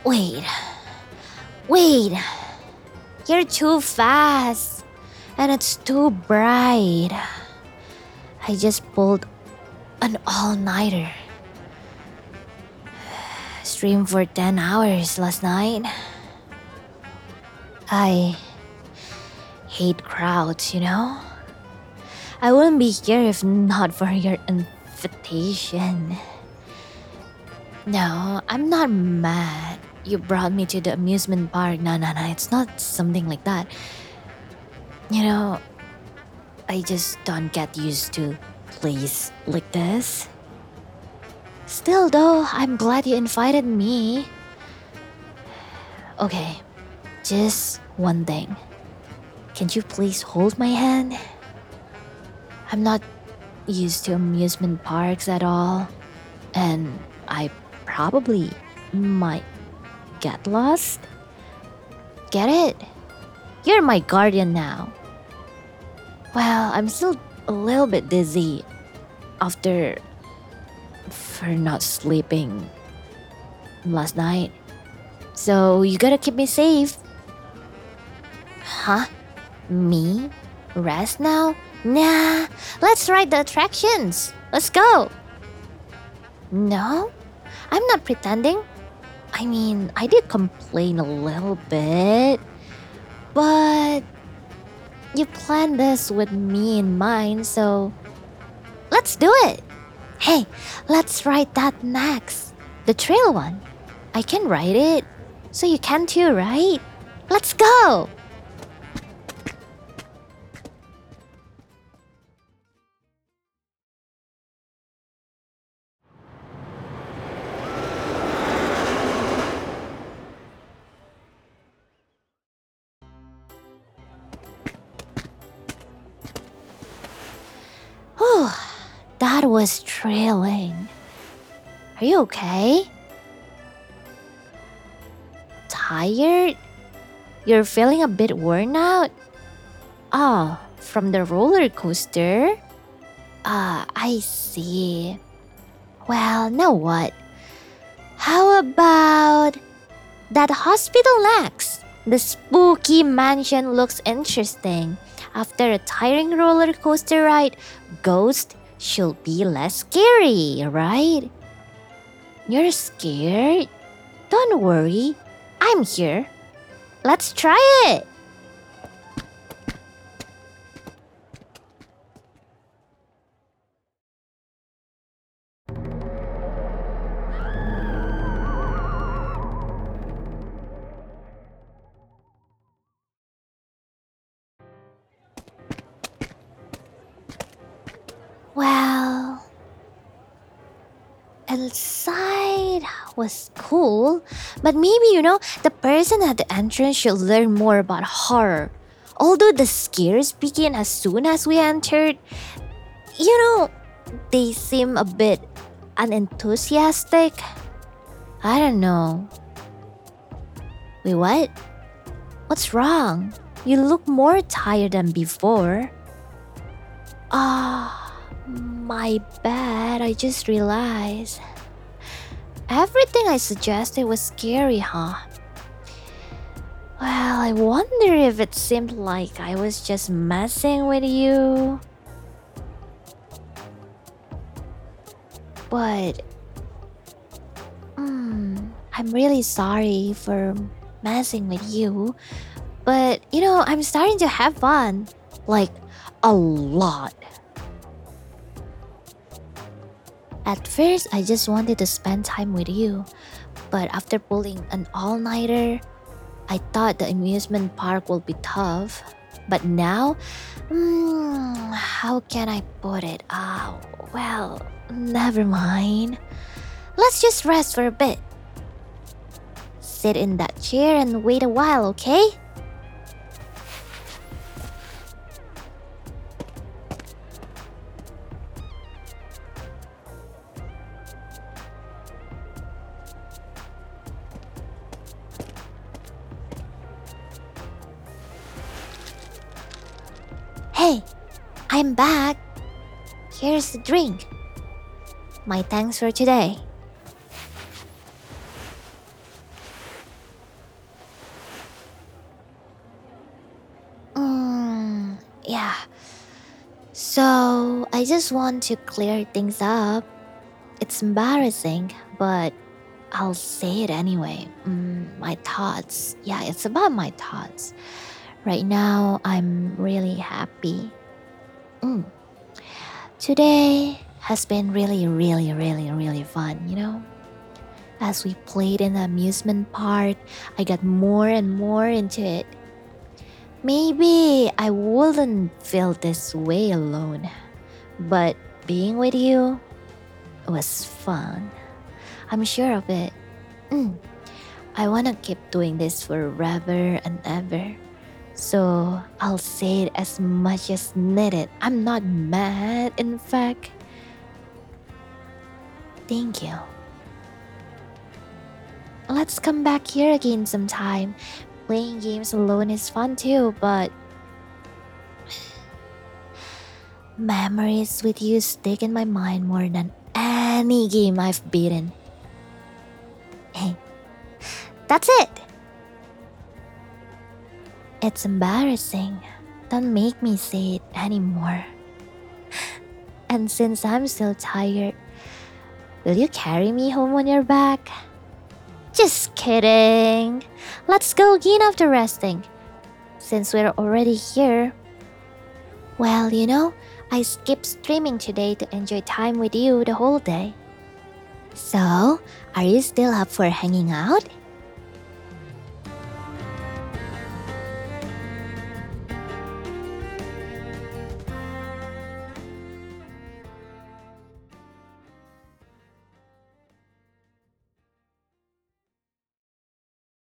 Wait, wait. You're too fast. And it's too bright. I just pulled an all-nighter. Streamed for 10 hours last night. I hate crowds, you know? I wouldn't be here if not for your invitation. No, I'm not mad. You brought me to the amusement park. No, it's not something like that. You know, I just don't get used to places like this. Still though, I'm glad you invited me. Okay, just one thing. Can you please hold my hand? I'm not used to amusement parks at all, and I probably might get lost. Get it? You're my guardian now. Well, I'm still a little bit dizzy after for not sleeping last night. So you gotta keep me safe. Huh? Me? Rest now? Nah, let's ride the attractions. Let's go. No, I'm not pretending. I mean, I did complain a little bit, but you planned this with me in mind, so let's do it. Hey, let's ride that next. The trail one. I can ride it, so you can too, right? Let's go! Whew, that was thrilling. Are you okay? Tired? You're feeling a bit worn out? Oh, from the roller coaster? I see. Well, now what? How about that hospital next? The spooky mansion looks interesting. After a tiring roller coaster ride, ghosts should be less scary, right? You're scared? Don't worry, I'm here. Let's try it! Well, inside was cool, but maybe, the person at the entrance should learn more about horror. Although the scares began as soon as we entered, you know, they seem a bit unenthusiastic. I don't know. Wait, what? What's wrong? You look more tired than before. My bad, I just realized. Everything I suggested was scary, huh? Well, I wonder if it seemed like I was just messing with you. But I'm really sorry for messing with you. But, I'm starting to have fun. Like, a lot. At first, I just wanted to spend time with you. But after pulling an all-nighter, I thought the amusement park will be tough. But now, how can I put it? Well, never mind. Let's just rest for a bit. Sit in that chair and wait a while, okay? Hey, I'm back. Here's the drink. My thanks for today. Yeah. So, I just want to clear things up. It's embarrassing, but I'll say it anyway. My thoughts. Yeah, it's about my thoughts. Right now, I'm really happy. Mm. Today has been really, really, really, really fun, you know? As we played in the amusement park, I got more and more into it. Maybe I wouldn't feel this way alone, but being with you was fun. I'm sure of it. Mm. I wanna keep doing this forever and ever. So I'll say it as much as needed. I'm not mad, in fact. Thank you. Let's come back here again sometime. Playing games alone is fun too, but memories with you stick in my mind more than any game I've beaten. Hey, that's it! It's embarrassing. Don't make me say it anymore. And since I'm still tired, will you carry me home on your back? Just kidding. Let's go again after resting. Since we're already here. Well, you know, I skipped streaming today to enjoy time with you the whole day. So, are you still up for hanging out?